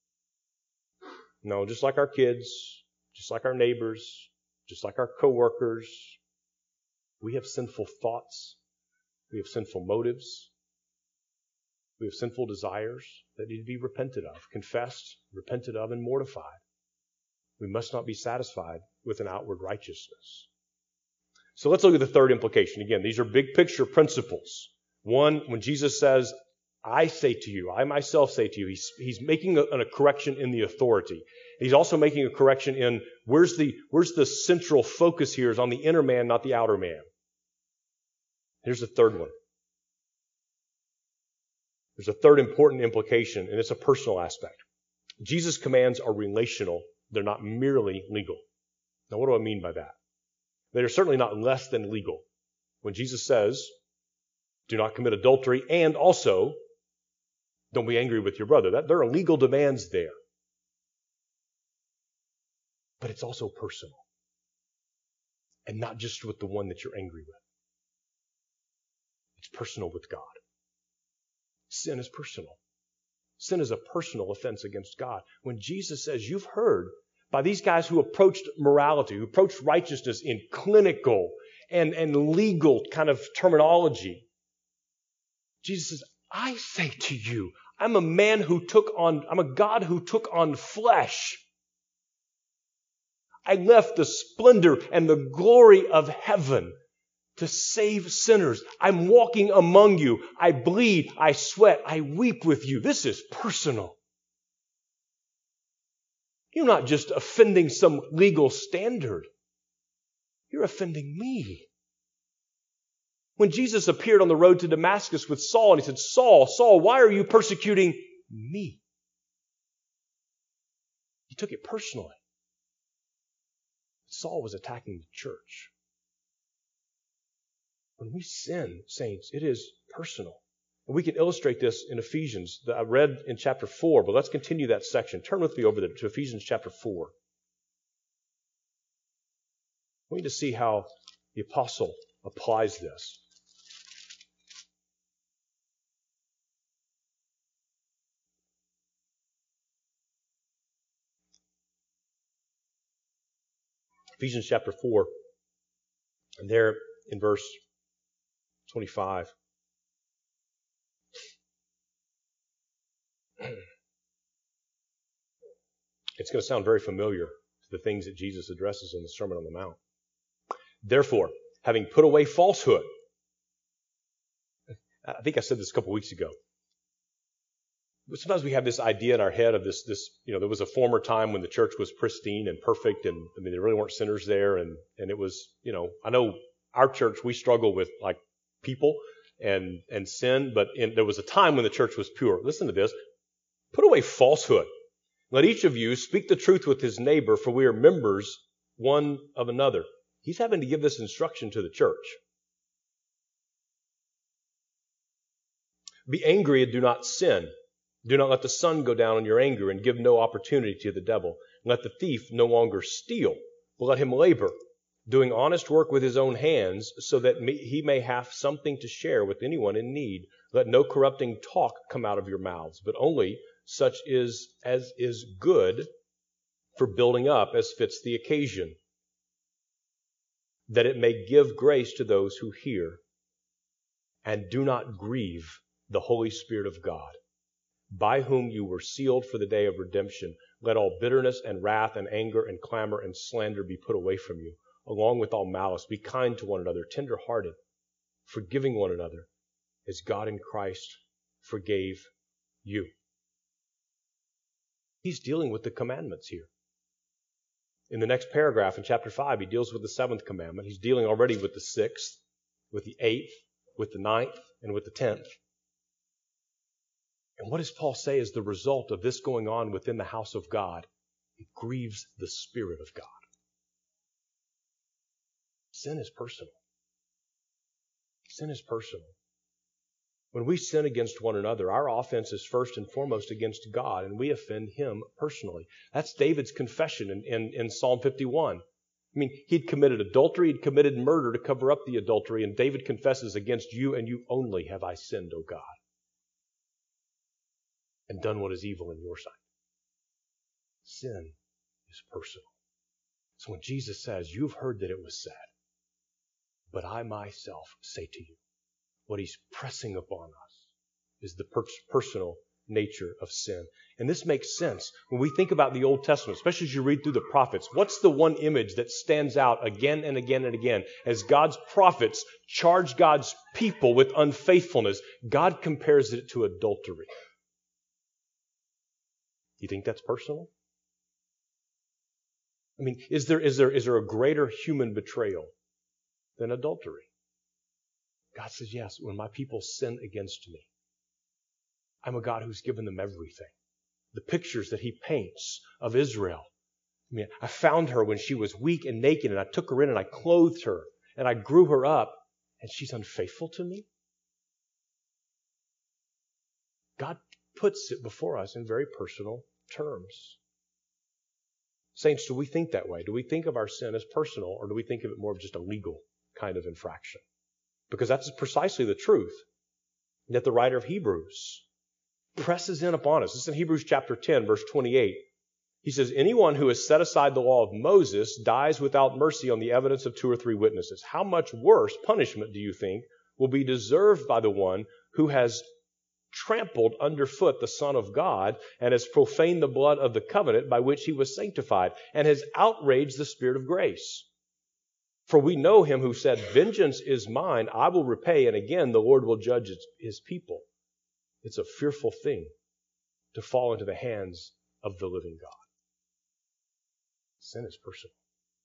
No, just like our kids, just like our neighbors, just like our coworkers, we have sinful thoughts, we have sinful motives, we have sinful desires that need to be repented of, confessed, repented of, and mortified. We must not be satisfied with an outward righteousness. So let's look at the third implication. Again, these are big picture principles. One, when Jesus says, I say to you, I myself say to you, he's making a correction in the authority. He's also making a correction in where's the central focus here is on the inner man, not the outer man. Here's the third one. There's a third important implication, and it's a personal aspect. Jesus' commands are relational. They're not merely legal. Now, what do I mean by that? They are certainly not less than legal. When Jesus says, do not commit adultery, and also, don't be angry with your brother. There are legal demands there. But it's also personal. And not just with the one that you're angry with. It's personal with God. Sin is personal. Sin is a personal offense against God. When Jesus says, you've heard by these guys who approached morality, who approached righteousness in clinical and legal kind of terminology. Jesus says, I say to you, I'm a God who took on flesh. I left the splendor and the glory of heaven to save sinners. I'm walking among you. I bleed, I sweat, I weep with you. This is personal. You're not just offending some legal standard. You're offending me. When Jesus appeared on the road to Damascus with Saul, and he said, Saul, Saul, why are you persecuting me? He took it personally. Saul was attacking the church. When we sin, saints, it is personal. And we can illustrate this in Ephesians that I read in chapter 4, but let's continue that section. Turn with me over there to Ephesians chapter 4. We need to see how the apostle applies this. Ephesians chapter 4, and there in verse 25. It's going to sound very familiar to the things that Jesus addresses in the Sermon on the Mount. Therefore, having put away falsehood. I think I said this a couple weeks ago. But sometimes we have this idea in our head of this, there was a former time when the church was pristine and perfect, and there really weren't sinners there, and it was, I know our church, we struggle with like people and sin, but there was a time when the church was pure. Listen to this. Put away falsehood. Let each of you speak the truth with his neighbor, for we are members one of another. He's having to give this instruction to the church. Be angry and do not sin. Do not let the sun go down in your anger, and give no opportunity to the devil. Let the thief no longer steal, but let him labor, doing honest work with his own hands, so that he may have something to share with anyone in need. Let no corrupting talk come out of your mouths, but only such as is good for building up as fits the occasion, that it may give grace to those who hear. And do not grieve the Holy Spirit of God, by whom you were sealed for the day of redemption. Let all bitterness and wrath and anger and clamor and slander be put away from you, along with all malice. Be kind to one another, tender-hearted, forgiving one another, as God in Christ forgave you. He's dealing with the commandments here. In the next paragraph, in chapter 5, he deals with the 7th commandment. He's dealing already with the 6th, with the 8th, with the 9th, and with the 10th. And what does Paul say is the result of this going on within the house of God? It grieves the Spirit of God. Sin is personal. Sin is personal. When we sin against one another, our offense is first and foremost against God, and we offend Him personally. That's David's confession in Psalm 51. He'd committed adultery, he'd committed murder to cover up the adultery, and David confesses, against you and you only have I sinned, O God, and done what is evil in your sight. Sin is personal. So when Jesus says, you've heard that it was said, but I myself say to you, what he's pressing upon us is the personal nature of sin. And this makes sense when we think about the Old Testament, especially as you read through the prophets. What's the one image that stands out again and again and again? As God's prophets charge God's people with unfaithfulness, God compares it to adultery. You think that's personal? Is there a greater human betrayal than adultery? God says, yes, when my people sin against me, I'm a God who's given them everything. The pictures that he paints of Israel. I found her when she was weak and naked, and I took her in and I clothed her and I grew her up, and she's unfaithful to me? God puts it before us in very personal terms. Saints, do we think that way? Do we think of our sin as personal, or do we think of it more of just a legal kind of infraction? Because that's precisely the truth that the writer of Hebrews presses in upon us. This is in Hebrews chapter 10, verse 28. He says, anyone who has set aside the law of Moses dies without mercy on the evidence of 2 or 3 witnesses. How much worse punishment do you think will be deserved by the one who has trampled underfoot the Son of God and has profaned the blood of the covenant by which he was sanctified and has outraged the Spirit of grace? For we know him who said, vengeance is mine, I will repay, and again the Lord will judge his people. It's a fearful thing to fall into the hands of the living God. Sin is personal.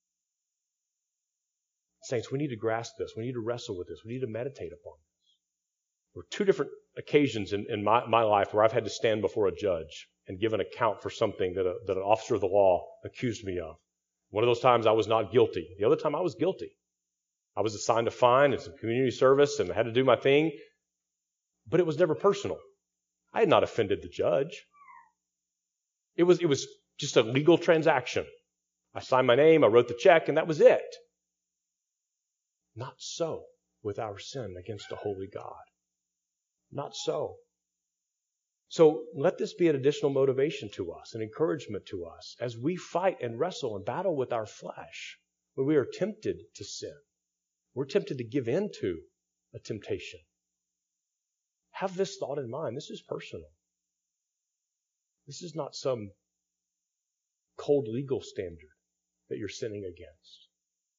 Saints, we need to grasp this. We need to wrestle with this. We need to meditate upon this. There were 2 different occasions in my life where I've had to stand before a judge and give an account for something that an officer of the law accused me of. One of those times I was not guilty. The other time I was guilty. I was assigned a fine and some community service and I had to do my thing, but it was never personal. I had not offended the judge. It was just a legal transaction. I signed my name, I wrote the check, and that was it. Not so with our sin against a holy God. Not so. So let this be an additional motivation to us, an encouragement to us as we fight and wrestle and battle with our flesh. When we are tempted to sin, we're tempted to give in to a temptation. Have this thought in mind. This is personal. This is not some cold legal standard that you're sinning against.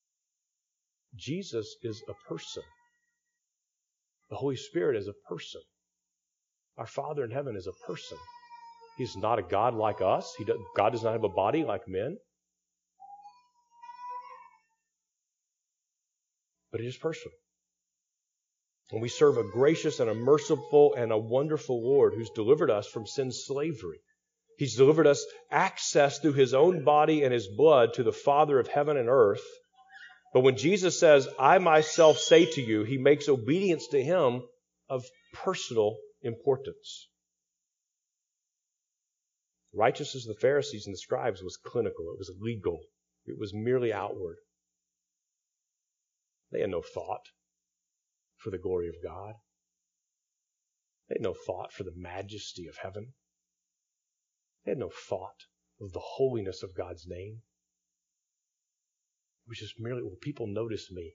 Jesus is a person. The Holy Spirit is a person. Our Father in heaven is a person. He's not a God like us. God does not have a body like men. But it is personal. And we serve a gracious and a merciful and a wonderful Lord who's delivered us from sin's slavery. He's delivered us access through His own body and His blood to the Father of heaven and earth. But when Jesus says, I myself say to you, He makes obedience to Him of personal importance. Righteousness of the Pharisees and the scribes was clinical. It was legal. It was merely outward. They had no thought for the glory of God. They had no thought for the majesty of heaven. They had no thought of the holiness of God's name. It was just merely, will people notice me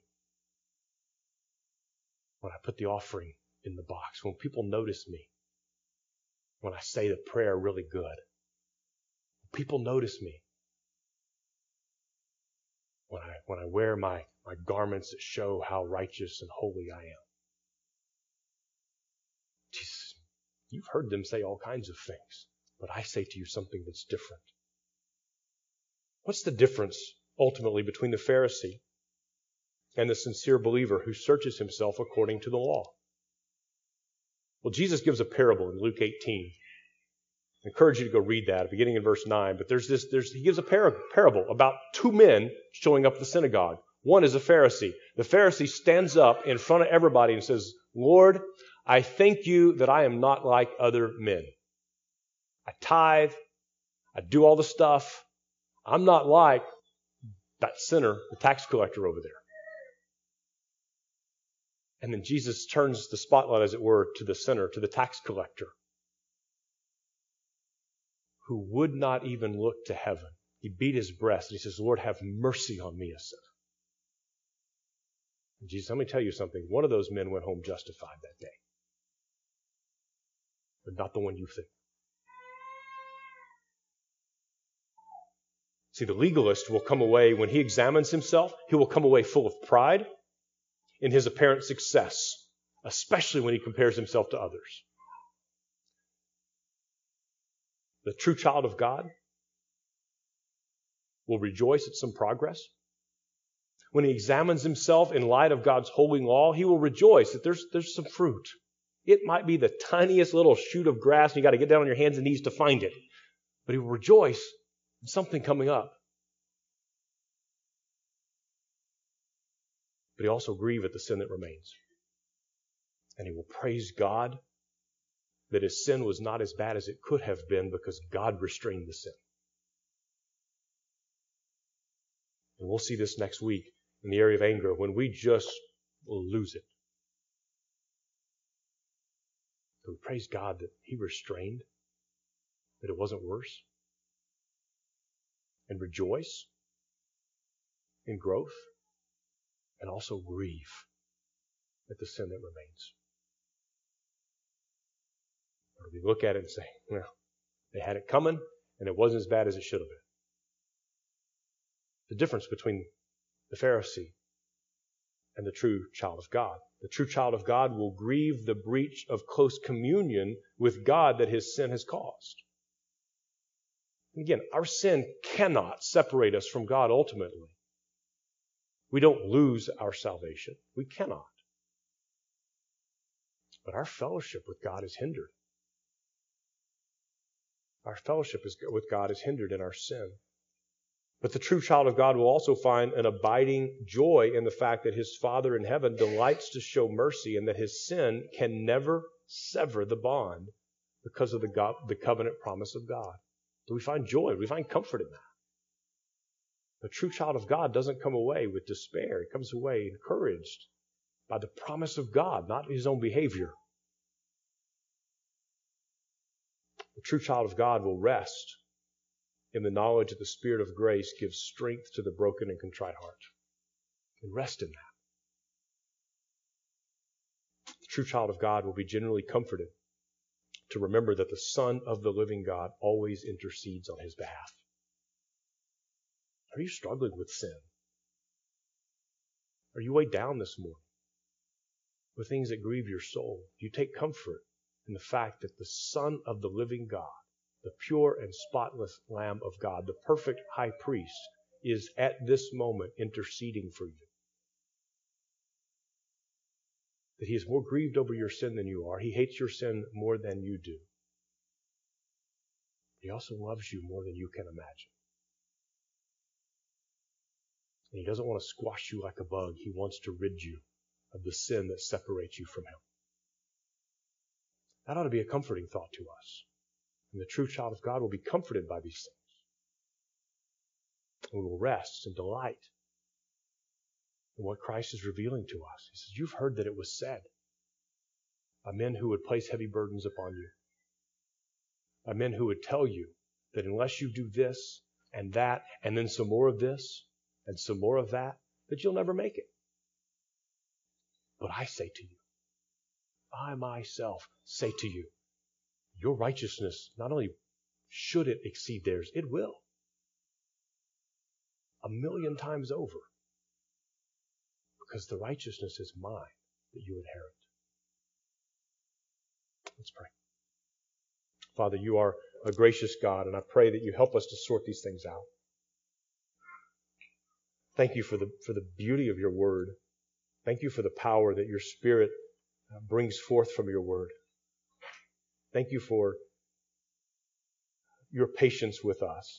when I put the offering in the box? Will people notice me when I say the prayer really good? Will people notice me when I wear my garments that show how righteous and holy I am? Jesus, you've heard them say all kinds of things, but I say to you something that's different. What's the difference ultimately between the Pharisee and the sincere believer who searches himself according to the law? Well, Jesus gives a parable in Luke 18. I encourage you to go read that, beginning in verse 9. But he gives a parable about two men showing up at the synagogue. One is a Pharisee. The Pharisee stands up in front of everybody and says, Lord, I thank you that I am not like other men. I tithe. I do all the stuff. I'm not like that sinner, the tax collector over there. And then Jesus turns the spotlight, as it were, to the sinner, to the tax collector, who would not even look to heaven. He beat his breast and he says, Lord, have mercy on me, a sinner. And Jesus, let me tell you something. One of those men went home justified that day. But not the one you think. See, the legalist will come away, when he examines himself, he will come away full of pride in his apparent success, especially when he compares himself to others. The true child of God will rejoice at some progress. When he examines himself in light of God's holy law, he will rejoice that there's some fruit. It might be the tiniest little shoot of grass, and you got to get down on your hands and knees to find it. But he will rejoice in something coming up. But he also grieve at the sin that remains. And he will praise God that his sin was not as bad as it could have been because God restrained the sin. And we'll see this next week in the area of anger when we just lose it. So we praise God that He restrained, that it wasn't worse. And rejoice in growth and also grieve at the sin that remains. Or we look at it and say, well, they had it coming and it wasn't as bad as it should have been. The difference between the Pharisee and the true child of God. The true child of God will grieve the breach of close communion with God that his sin has caused. And again, our sin cannot separate us from God ultimately. We don't lose our salvation. We cannot. But our fellowship with God is hindered. Our fellowship with God is hindered in our sin. But the true child of God will also find an abiding joy in the fact that his Father in heaven delights to show mercy and that his sin can never sever the bond because of the covenant promise of God. So we find joy, we find comfort in that. The true child of God doesn't come away with despair. He comes away encouraged by the promise of God, not his own behavior. The true child of God will rest in the knowledge that the Spirit of grace gives strength to the broken and contrite heart. And rest in that. The true child of God will be genuinely comforted to remember that the Son of the living God always intercedes on his behalf. Are you struggling with sin? Are you weighed down this morning with things that grieve your soul? Do you take comfort in the fact that the Son of the living God, the pure and spotless Lamb of God, the perfect high priest, is at this moment interceding for you? That he is more grieved over your sin than you are. He hates your sin more than you do. He also loves you more than you can imagine. And he doesn't want to squash you like a bug. He wants to rid you of the sin that separates you from him. That ought to be a comforting thought to us. And the true child of God will be comforted by these things. And we will rest and delight in what Christ is revealing to us. He says, you've heard that it was said by men who would place heavy burdens upon you, by men who would tell you that unless you do this and that, and then some more of this and some more of that, that you'll never make it. But I say to you, I myself say to you, your righteousness, not only should it exceed theirs, it will. 1,000,000 times over. Because the righteousness is mine that you inherit. Let's pray. Father, you are a gracious God, and I pray that you help us to sort these things out. Thank you for the beauty of your word. Thank you for the power that your Spirit brings forth from your word. Thank you for your patience with us,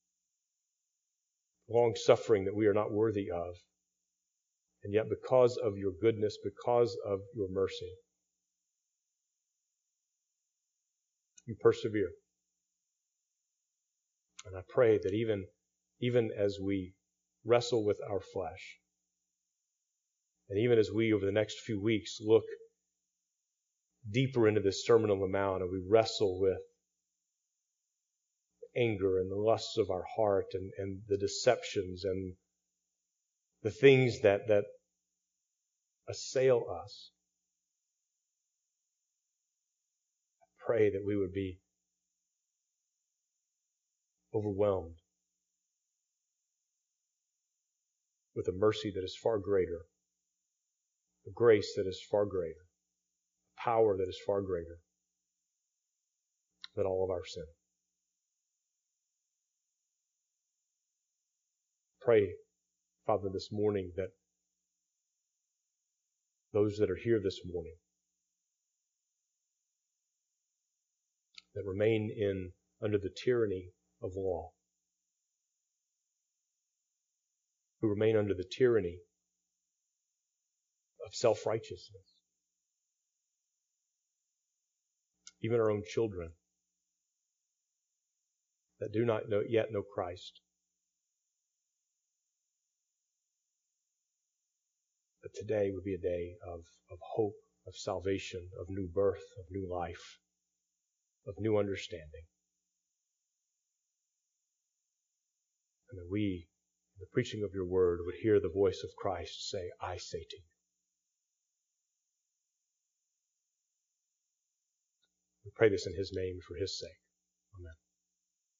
long suffering that we are not worthy of. And yet because of your goodness, because of your mercy, you persevere. And I pray that even as we wrestle with our flesh, and even as we over the next few weeks look deeper into this Sermon on the Mount and we wrestle with anger and the lusts of our heart and the deceptions and the things that assail us, I pray that we would be overwhelmed with a mercy that is far greater, a grace that is far greater, a power that is far greater than all of our sin. Pray, Father, this morning that those that are here this morning that remain under the tyranny of law, who remain under the tyranny of self-righteousness, even our own children that do not yet know Christ, that today would be a day of hope, of salvation, of new birth, of new life, of new understanding. And that we, in the preaching of your word, would hear the voice of Christ say, I say to you. We pray this in his name for his sake. Amen.